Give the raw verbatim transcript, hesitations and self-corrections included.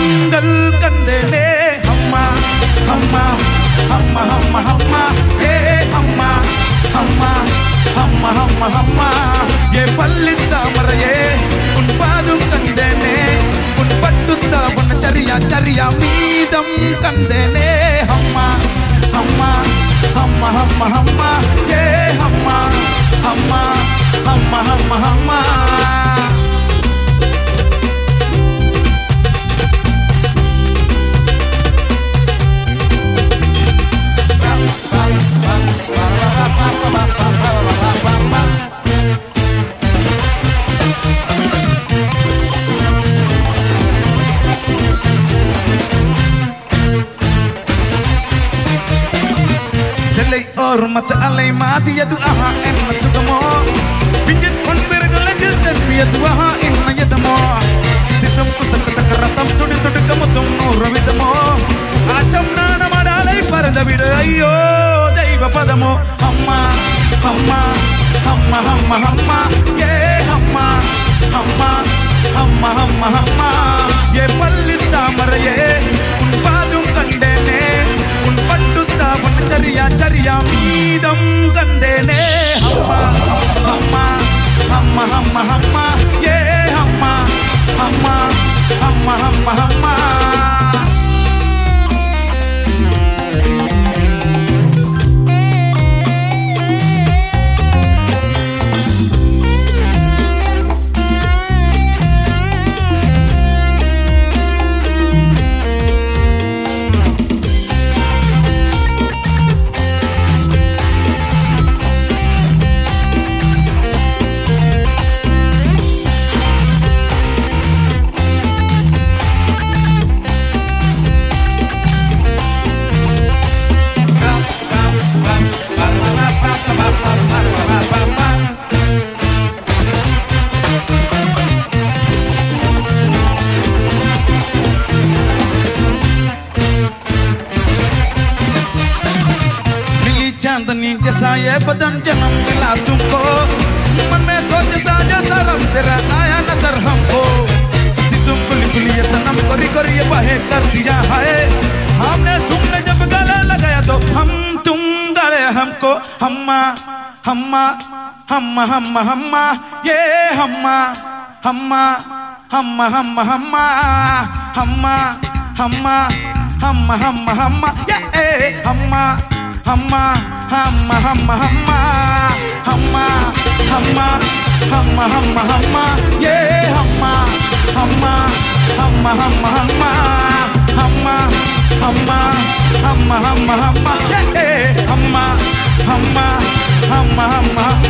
கண்கள் கண்டேனே அம்மா அம்மா அம்மா அம்மா அம்மா ஏ அம்மா அம்மா அம்மா அம்மா அம்மா ஏ பள்ளி தாமரையே உன் பாதும் கண்டேனே உன் பட்டுத்தா பொண்ண சரியா சரியா மீதம் கண்டேனே அம்மா அம்மா அம்மா அம்மா அம்மா ஏ அம்மா அம்மா அம்மா அம்மா அம்மா Selai or mata alai mati ya tu aha en masukamo pinjat on bergelajil dan ya tu aha en mayatamo sitam kusakata karatam tudi tudi kamutum nuravitamo acham nana madalai parada vida ayyo deiva padamo amma amma amma amma amma ye amma amma amma amma amma ye palli tamaraye un padum kandene un pattutta un chariya chariya meedam kandene amma amma amma amma amma ye amma amma amma amma amma चांदनी जैसा ये बदन जन्म मिला तुमको मन में सोचता जैसा रब तेरा आया नजर हमको सितुम कुली कुली ये सनम कोरी कोरी ये बाहें कर दिया है हमने तुमने जब गला लगाया तो हम तुम गले हमको हम्मा हम्मा हम्मा हम्मा हम्मा ये हम्मा हम्मा हम्मा हम्मा हम्मा हम्मा हम्मा हम्मा हम्मा हम्मा ये हम्मा हम्मा हम्मा हम्मा हम्मा हम्मा हम्मा हम्मा हम्मा हम्मा ये हम्मा हम्मा हम्मा हम्मा हम्मा हम्मा हम्मा हम्मा हम्मा हम्मा ये हम्मा हम्मा हम्मा हम्मा